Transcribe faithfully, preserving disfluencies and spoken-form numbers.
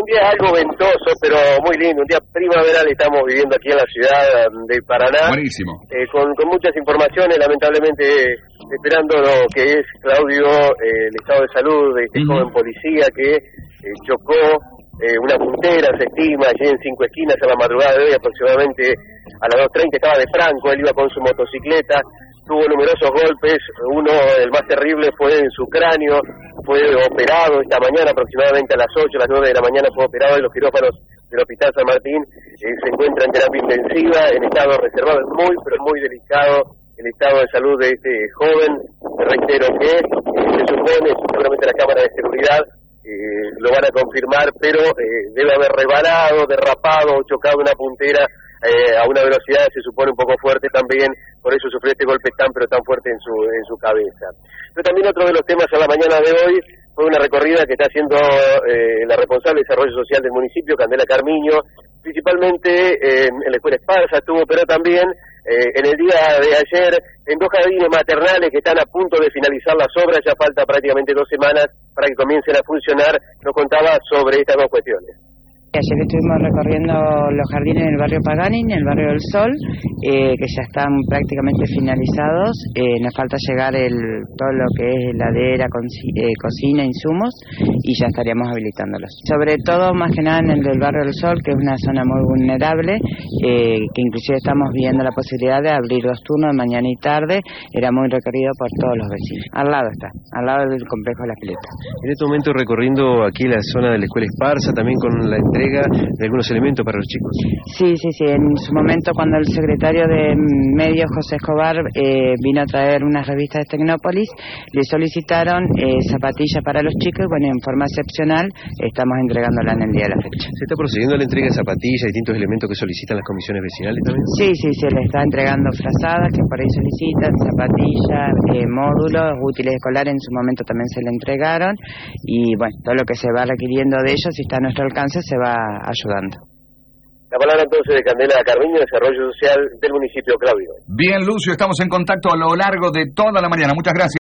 Un día algo ventoso, pero muy lindo, un día primaveral estamos viviendo aquí en la ciudad de Paraná. Buenísimo. Eh, con, con muchas informaciones, lamentablemente esperando lo que es, Claudio, eh, el estado de salud de este uh-huh. joven policía que eh, chocó eh, una puntera, se estima, allí en Cinco Esquinas a la madrugada de hoy, aproximadamente a las dos treinta, estaba de Franco, él iba con su motocicleta, tuvo numerosos golpes, uno, el más terrible, fue en su cráneo, fue operado esta mañana, aproximadamente a las ocho, a las nueve de la mañana fue operado en los quirófanos del Hospital San Martín, eh, se encuentra en terapia intensiva, en estado reservado, es muy, pero muy delicado el estado de salud de este joven. Reitero que eh, se supone, seguramente la cámara de seguridad eh, lo van a confirmar, pero eh, debe haber rebalado, derrapado o chocado una puntera eh, a una velocidad, se supone, un poco fuerte también, por eso sufrió este golpe tan pero tan fuerte en su en su cabeza. Pero también otro de los temas a la mañana de hoy fue una recorrida que está haciendo eh, la responsable de Desarrollo Social del municipio, Candela Carmiño, principalmente eh, en la Escuela Esparza estuvo, pero también eh, en el día de ayer en dos jardines maternales que están a punto de finalizar las obras, ya falta prácticamente dos semanas para que comiencen a funcionar, nos contaba sobre estas dos cuestiones. Ayer estuvimos recorriendo los jardines del barrio Paganín, el barrio del Sol, eh, que ya están prácticamente finalizados. Eh, nos falta llegar el todo lo que es heladera, eh, cocina, insumos, y ya estaríamos habilitándolos. Sobre todo, más que nada, en el del barrio del Sol, que es una zona muy vulnerable, eh, que inclusive estamos viendo la posibilidad de abrir dos turnos, mañana y tarde. Era muy requerido por todos los vecinos. Al lado está, al lado del complejo de la Pileta. En este momento recorriendo aquí la zona de la Escuela Esparza, también con la entrega de algunos elementos para los chicos. Sí, sí, sí. En su momento, cuando el secretario de Medios, José Escobar, eh, vino a traer unas revistas de Tecnópolis, le solicitaron eh, zapatillas para los chicos y, bueno, en forma excepcional estamos entregándola en el día de la fecha. ¿Se está procediendo a la entrega de zapatillas, distintos elementos que solicitan las comisiones vecinales también? Sí, sí, se le está entregando frazadas que por ahí solicitan, zapatillas, eh, módulos, útiles escolares, en su momento también se le entregaron, y bueno, todo lo que se va requiriendo de ellos, si está a nuestro alcance, se va ayudando. La palabra entonces de Candela Carmiño, Desarrollo Social del municipio, Claudio. Bien, Lucio, estamos en contacto a lo largo de toda la mañana. Muchas gracias.